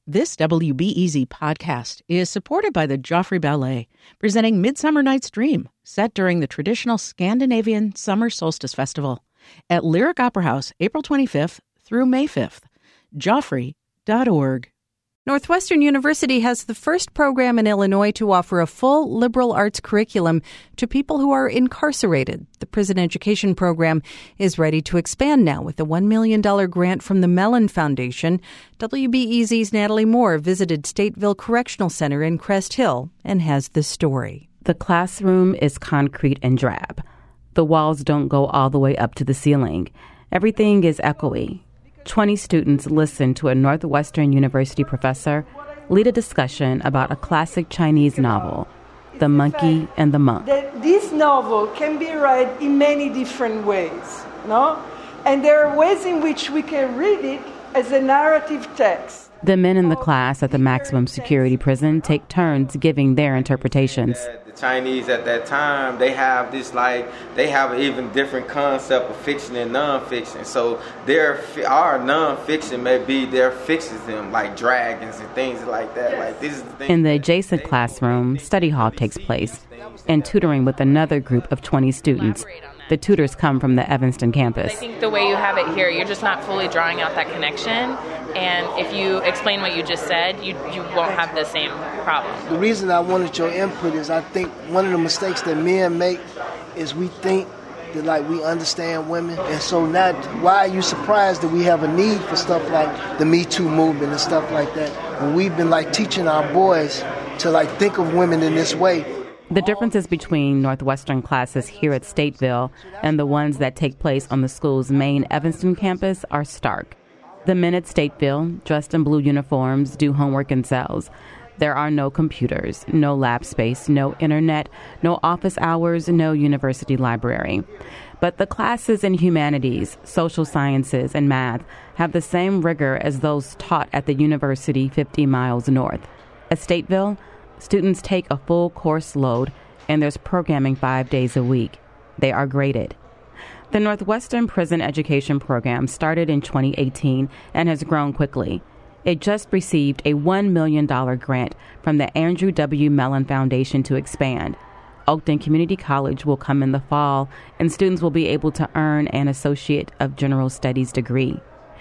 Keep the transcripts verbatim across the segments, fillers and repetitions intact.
This W B E Z podcast is supported by the Joffrey Ballet, presenting Midsummer Night's Dream, set during the traditional Scandinavian Summer Solstice Festival at Lyric Opera House, April twenty-fifth through May fifth. Joffrey dot org. Northwestern University has the first program in Illinois to offer a full liberal arts curriculum to people who are incarcerated. The prison education program is ready to expand now with a one million dollars grant from the Mellon Foundation. W B E Z's Natalie Moore visited Stateville Correctional Center in Crest Hill and has the story. The classroom is concrete and drab. The walls don't go all the way up to the ceiling. Everything is echoey. twenty students listen to a Northwestern University professor lead a discussion about a classic Chinese novel, The Monkey and the Monk. This novel can be read in many different ways, no? And there are ways in which we can read it as a narrative text. The men in the class at the maximum security prison take turns giving their interpretations. The Chinese at that time, they have this like, they have an even different concept of fiction and nonfiction. So their, our nonfiction may be their fixes them, like dragons and things like that. Like this is the thing. In the adjacent classroom, study hall takes place, and tutoring with another group of twenty students. The tutors come from the Evanston campus. I think the way you have it here, you're just not fully drawing out that connection. And if you explain what you just said, you you won't have the same problem. The reason I wanted your input is I think one of the mistakes that men make is we think that like we understand women. And so now, why are you surprised that we have a need for stuff like the Me Too movement and stuff like that? And we've been like teaching our boys to like think of women in this way. The differences between Northwestern classes here at Stateville and the ones that take place on the school's main Evanston campus are stark. The men at Stateville, dressed in blue uniforms, do homework in cells. There are no computers, no lab space, no internet, no office hours, no university library. But the classes in humanities, social sciences, and math have the same rigor as those taught at the university fifty miles north. At Stateville, students take a full course load, and there's programming five days a week. They are graded. The Northwestern Prison Education Program started in twenty eighteen and has grown quickly. It just received a one million dollars grant from the Andrew W. Mellon Foundation to expand. Oakton Community College will come in the fall, and students will be able to earn an Associate of General Studies degree.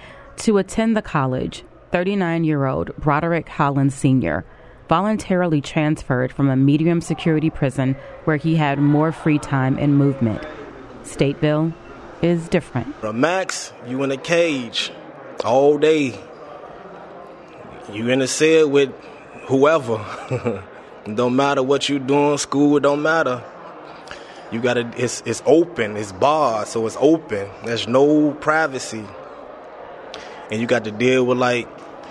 To attend the college, thirty-nine-year-old Broderick Hollins Senior voluntarily transferred from a medium security prison where he had more free time and movement. Stateville is different. A max, you in a cage all day. You in a cell with whoever. It don't matter what you doing, school, it don't matter. You gotta, it's it's open, it's barred, so it's open. There's no privacy. And you got to deal with like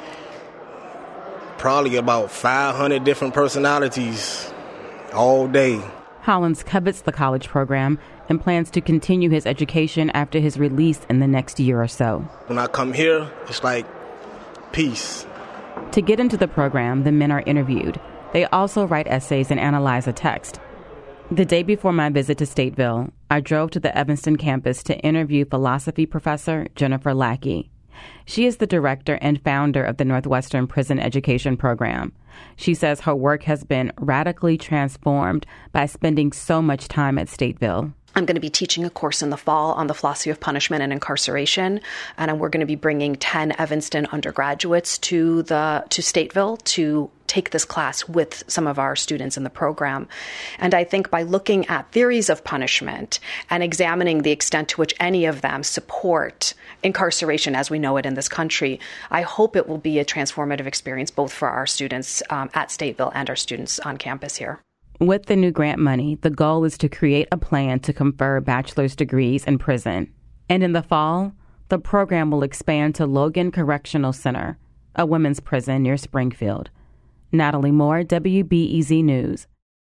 probably about five hundred different personalities all day. Hollins covets the college program and plans to continue his education after his release in the next year or so. When I come here, it's like peace. To get into the program, the men are interviewed. They also write essays and analyze a text. The day before my visit to Stateville, I drove to the Evanston campus to interview philosophy professor Jennifer Lackey. She is the director and founder of the Northwestern Prison Education Program. She says her work has been radically transformed by spending so much time at Stateville. I'm going to be teaching a course in the fall on the philosophy of punishment and incarceration, and we're going to be bringing ten Evanston undergraduates to the to Stateville to take this class with some of our students in the program. And I think by looking at theories of punishment and examining the extent to which any of them support incarceration as we know it in this country, I hope it will be a transformative experience both for our students um, at Stateville and our students on campus here. With the new grant money, the goal is to create a plan to confer bachelor's degrees in prison. And in the fall, the program will expand to Logan Correctional Center, a women's prison near Springfield. Natalie Moore, W B E Z News.